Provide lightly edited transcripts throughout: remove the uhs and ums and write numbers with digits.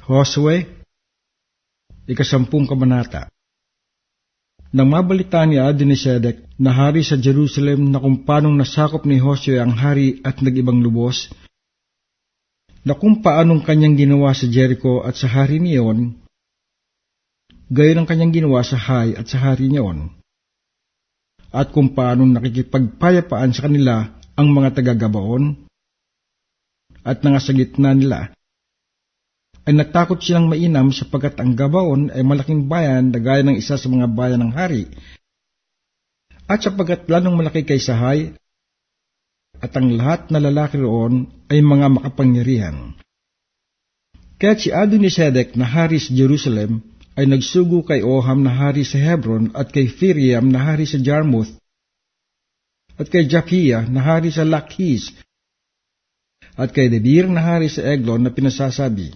Josue, 10 kabanata. Nang mabalita ni Adonisedek na hari sa Jerusalem na kung paanong nasakop ni Josue ang hari at nag-ibang lubos, na kung paanong kanyang ginawa sa Jericho at sa hari niyon, gayon ang kanyang ginawa sa Hai at sa hari niyon, at kung paanong nakikipagpayapaan sa kanila ang mga taga-Gabaon, at nasa gitna nila, ay natakot silang mainam sapagkat ang Gabaon ay malaking bayan na gaya ng isa sa mga bayan ng hari, at sapagkat lalong malaki kaysa Hai, at ang lahat na lalaki roon ay mga makapangyarihan. Kaya si Adonisedek na hari sa Jerusalem ay nagsugo kay Oham na hari sa Hebron at kay Phiriam na hari sa Jarmuth at kay Japhia na hari sa Lakhis at kay Debir na hari sa Eglon na pinasasabi,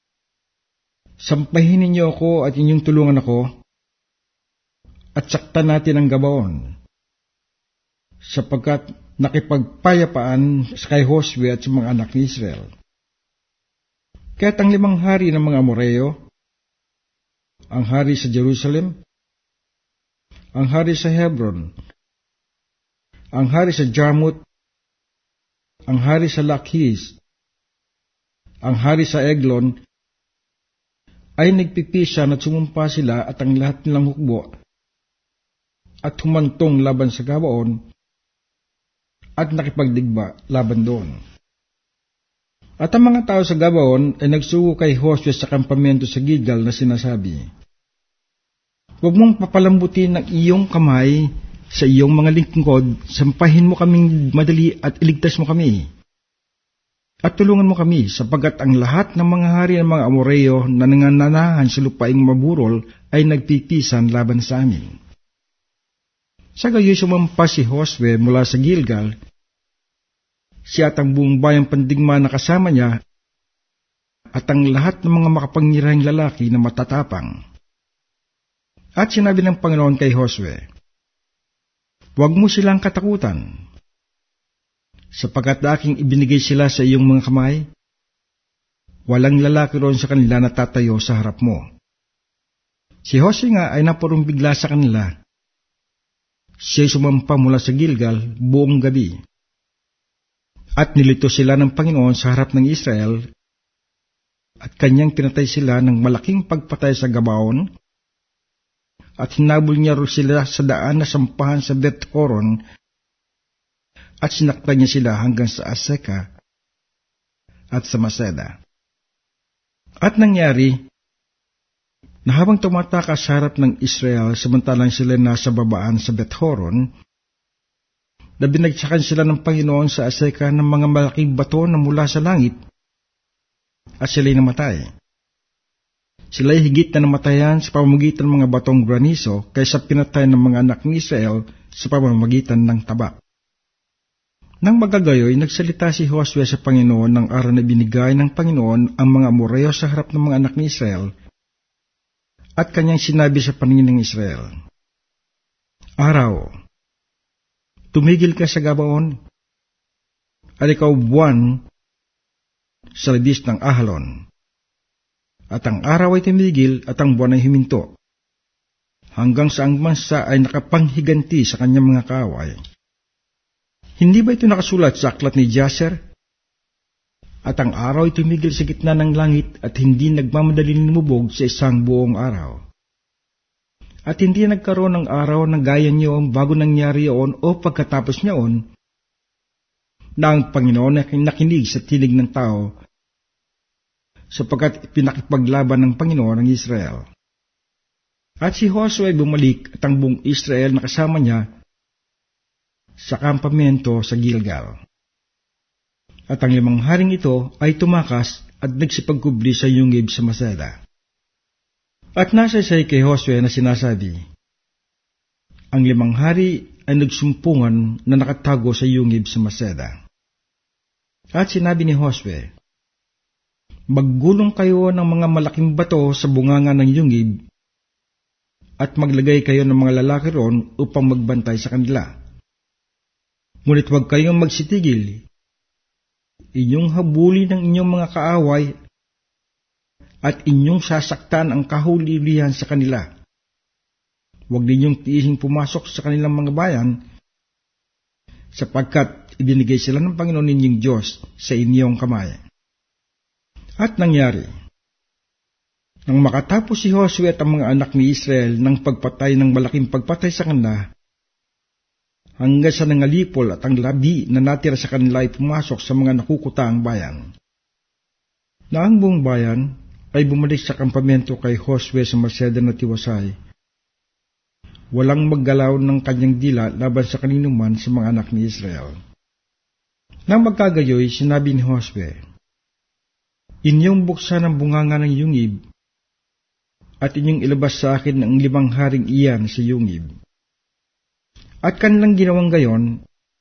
sampahin ninyo ako at inyong tulungan ako at saktan natin ang Gabaon, sapagkat nakipagpayapaan sa kay Josue at sa mga anak ni Israel. Kaya't ang 5 hari ng mga Amoreo, ang hari sa Jerusalem, ang hari sa Hebron, ang hari sa Jarmuth, ang hari sa Lakhis, ang hari sa Eglon, ay nagpipisan at sumumpa sila at ang lahat nilang hukbo at humantong laban sa Gabaon at nakipagdigba laban doon. At ang mga tao sa Gabaon ay nagsugo kay Josue sa kampamento sa Gilgal na sinasabi, huwag mong papalambutin ang iyong kamay sa iyong mga lingkod, sampahin mo kaming madali at iligtas mo kami. At tulungan mo kami, sapagkat ang lahat ng mga hari ng mga Amoreo na nangananahan sa lupaing maburol ay nagpipisan laban sa amin. Sa gayoy sumampa si Josue mula sa Gilgal, siya at ang buong bayang pandigma na kasama niya, at ang lahat ng mga makapangyarihang lalaki na matatapang. At sinabi ng Panginoon kay Josue, huwag mo silang katakutan, sapagkat aking ibinigay sila sa iyong mga kamay, walang lalaki roon sa kanila na tatayo sa harap mo. Si Josue nga ay napurong bigla sa kanila. Siya'y sumampa mula sa Gilgal buong gabi. At nilito sila ng Panginoon sa harap ng Israel, at kanyang pinatay sila ng malaking pagpatay sa Gabaon, at hinabol niya ro sila sa daan na sampahan sa Bet-horon, at sinaktan niya sila hanggang sa Aseka at sa Maseda. At nangyari, na habang tumatakas sa harap ng Israel samantalang sila nasa babaan sa Bet-horon, na binagsakan sila ng Panginoon sa Aseka ng mga malaking bato na mula sa langit, at sila'y namatay. Sila'y higit na namatayan sa pamamagitan ng mga batong graniso kaysa pinatay ng mga anak ni Israel sa pamamagitan ng tabak. Nang magagayoy, nagsalita si Josue sa Panginoon ng araw na binigay ng Panginoon ang mga Amoreo sa harap ng mga anak ni Israel, at kanyang sinabi sa paningin ng Israel, araw, tumigil ka sa Gabaon, at ikaw buwan sa labis ng Ahalon. At ang araw ay tumigil at ang buwan ay huminto, hanggang sa ang bansa ay nakapanghiganti sa kanyang mga kaaway. Hindi ba ito nakasulat sa aklat ni Jaser? At ang araw ay tumigil sa gitna ng langit at hindi nagmamadaling lumubog sa isang buong araw. At hindi nagkaroon ng araw na gaya niyon bago nangyari yun o pagkatapos niyon, na ang Panginoon ay nakinig sa tinig ng tao, sapagkat pinakipaglaban ng Panginoon ang Israel. At si Josue ay bumalik at ang buong Israel na kasama niya sa kampamento sa Gilgal. At ang 5 haring ito ay tumakas at nagsipagkubli sa yungib sa Maseda. At nasaysay kay Josue na sinasabi, ang 5 hari ay nagsumpungan na nakatago sa yungib sa Maseda. At sinabi ni Josue, maggulong kayo ng mga malaking bato sa bunganga ng yungib, at maglagay kayo ng mga lalaki roon upang magbantay sa kanila. Ngunit huwag kayong magsitigil. Inyong habulin ng inyong mga kaaway at inyong sasaktan ang kahuli-hulihan sa kanila. Huwag ninyong tiising pumasok sa kanilang mga bayan, sapagkat ibinigay sila ng Panginoon ninyong Diyos sa inyong kamay. At nangyari, nang makatapos si Josue at ang mga anak ni Israel ng pagpatay ng malaking pagpatay sa kanila, hanggang sa nangalipol at ang labi na natira sa kanila ay pumasok sa mga nakukutaang bayan. Na ang buong bayan ay bumalik sa kampamento kay Josue sa Maceda na tiwasay. Walang maggalaw ng kanyang dila laban sa kaninuman sa mga anak ni Israel. Nang magkagayoy, sinabi ni Josue, inyong buksan ang bunganga ng yungib, at inyong ilabas sa akin ang 5 haring iyan sa yungib. At kanilang ginawang gayon,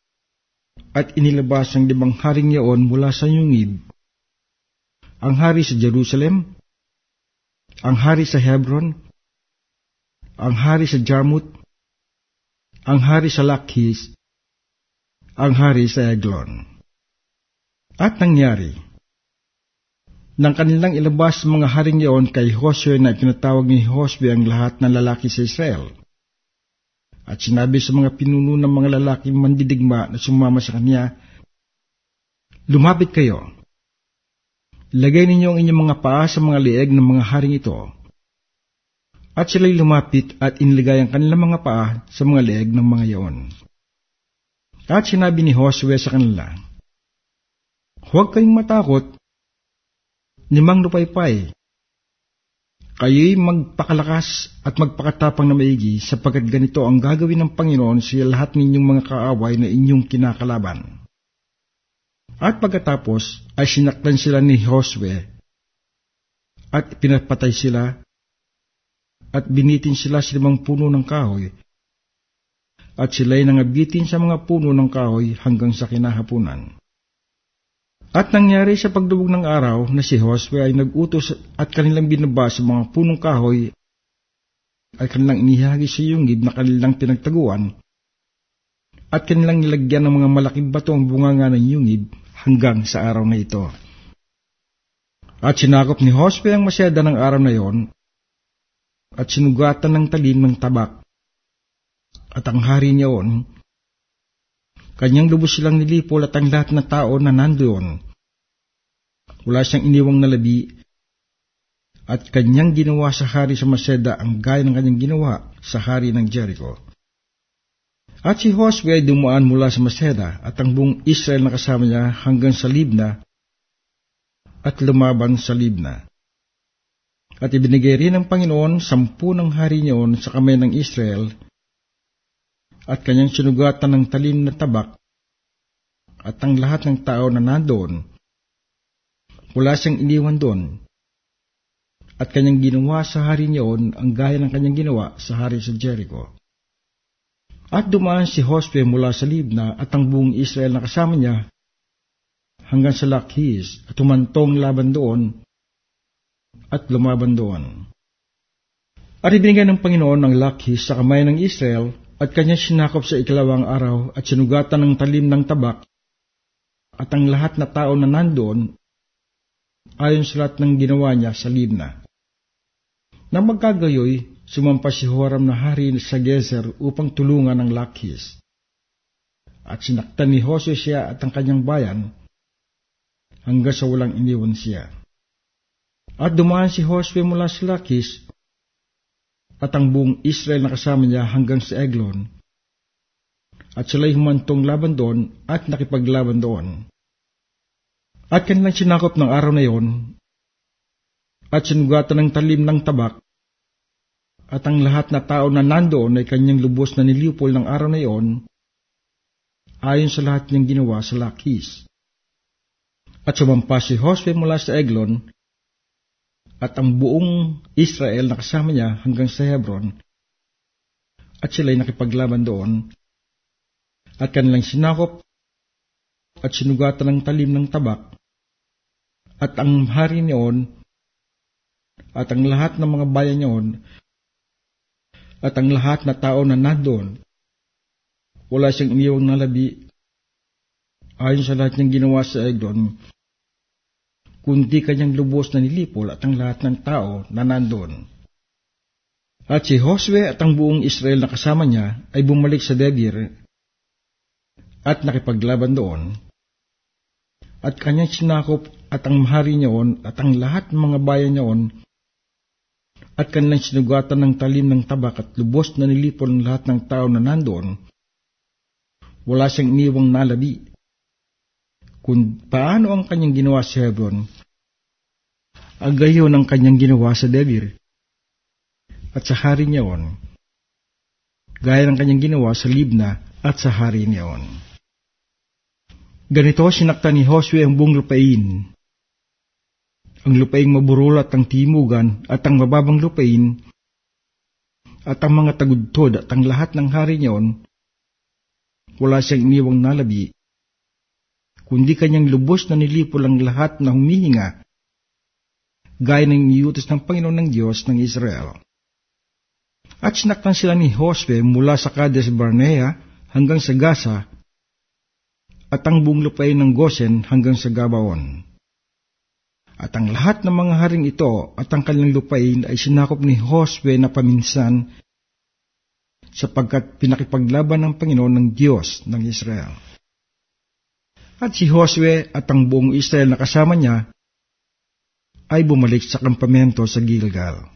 at inilabas ang 5 haring yaon mula sa yungib, ang hari sa Jerusalem, ang hari sa Hebron, ang hari sa Jarmuth, ang hari sa Lakhis, ang hari sa Eglon. At nangyari, nang kanilang ilabas mga haring yaon kay Josue na tinatawag ni Josue ang lahat ng lalaki sa Israel, at sinabi sa mga pinuno ng mga lalaking mandidigma na sumama sa kanya, lumapit kayo, lagay ninyo ang inyong mga paa sa mga leeg ng mga haring ito. At sila'y lumapit at inilagay ang kanilang mga paa sa mga leeg ng mga yaon. At sinabi ni Josue sa kanila, huwag kayong matakot, nimang lupaypay. Kayo'y magpakalakas at magpakatapang na maigi, sapagkat ganito ang gagawin ng Panginoon sa lahat ninyong mga kaaway na inyong kinakalaban. At pagkatapos ay sinaktan sila ni Josue, at pinapatay sila, at binitin sila sa 5 puno ng kahoy, at sila'y nangabitin sa mga puno ng kahoy hanggang sa kinahapunan. At nangyari sa pagdubog ng araw na si Josue ay nag-utos at kanilang binaba sa mga punong kahoy ay kanilang inihagi sa yungib na kanilang pinagtaguan, at kanilang nilagyan ng mga malaking bato ang bunganga ng yungib hanggang sa araw na ito. At sinakop ni Josue ang Maceda ng araw na iyon, at sinugatan ng talim ng tabak. At ang hari niyaon, kanyang lubos silang nilipol at ang lahat na tao na nandoon. Wala siyang iniwang na labi, at kanyang ginawa sa hari sa Maceda ang gaya ng kanyang ginawa sa hari ng Jericho. At si Josue ay dumaan mula sa Maceda at ang buong Israel na kasama niya hanggang sa Libna at lumaban sa Libna. At ibinigay rin ng Panginoon 10 ng hari niyon sa kamay ng Israel, at kanyang sinugatan ng talim na tabak, at ang lahat ng tao na nandoon, wala siyang iniwan doon, at kanyang ginawa sa hari niyon ang gaya ng kanyang ginawa sa hari sa Jericho. At dumaan si Josue mula sa Libna at ang buong Israel na kasama niya hanggang sa Lakhis, at humantong laban doon, at lumaban doon. At ibinigay ng Panginoon ang Lakhis sa kamay ng Israel, at kanya sinakop sa 2 araw, at sinugatan ng talim ng tabak, at ang lahat na tao na nandoon, ayon sa lahat ng ginawa niya sa Libna. Nang magkagayoy, sumampa si Joram na hari sa Gezer upang tulungan ang Lakhis. At sinaktan ni Josue siya at ang kanyang bayan, hanggang sa walang iniwan siya. At dumaan si Josue mula sa Lakhis, at ang buong Israel na kasama niya hanggang sa Eglon, at sila'y humantong laban doon at nakipaglaban doon. At kanilang sinakop ng araw na iyon, at sinugatan ng talim ng tabak, at ang lahat na tao na nandoon ay kanyang lubos na nilipol ng araw na iyon, ayon sa lahat niyang ginawa sa Lakhis. At sumampa si Josue mula sa Eglon, at ang buong Israel na kasama niya hanggang sa Hebron, at sila'y nakipaglaban doon, at kanilang sinakop at sinugatan ng talim ng tabak, at ang hari niyon, at ang lahat ng mga bayan niyon, at ang lahat na tao na nandoon, wala siyang iniwang na labi, ayon sa lahat niyang ginawa sa Eglon, kundi kanyang lubos na nilipol at ang lahat ng tao na nandun. At si Josue at ang buong Israel na kasama niya ay bumalik sa Debir at nakipaglaban doon, at kanyang sinakop at ang mahari niyaon at ang lahat ng mga bayan niyaon, at kanilang sinugatan ng talim ng tabak at lubos na nilipol ng lahat ng tao na nandoon. Wala siyang iniwang nalabi. Kung paano ang kanyang ginawa sa Hebron, agayon ang kanyang ginawa sa Debir at sa hari niyaon, gaya ng kanyang ginawa sa Libna at sa hari niyaon. Ganito sinaktan ni Josue ang buong lupain, ang lupaing maburol at ang timugan at ang mababang lupain at ang mga tagudtod at ang lahat ng hari niyaon. Wala siyang iniwang nalabi, kundi kanyang lubos na nilipol ang lahat na humihinga, gaya ng iniutos ng Panginoon ng Diyos ng Israel. At sinaktan sila ni Josue mula sa Kades Barnea hanggang sa Gaza, at ang buong lupain ng Gosen hanggang sa Gabaon. At ang lahat ng mga haring ito at ang kanilang lupain ay sinakop ni Josue na paminsan, sapagkat pinakipaglaban ng Panginoon ng Diyos ng Israel. At si Josue at ang buong Israel na kasama niya ay bumalik sa kampamento sa Gilgal.